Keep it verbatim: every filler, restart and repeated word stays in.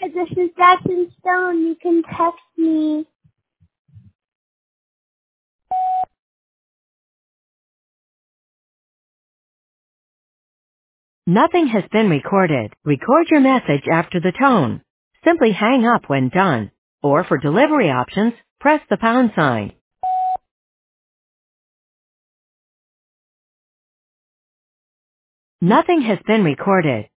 This is Jackson Stone. You can text me. Nothing has been recorded. Record your message after the tone. Simply hang up when done. Or for delivery options, press the pound sign. Nothing has been recorded.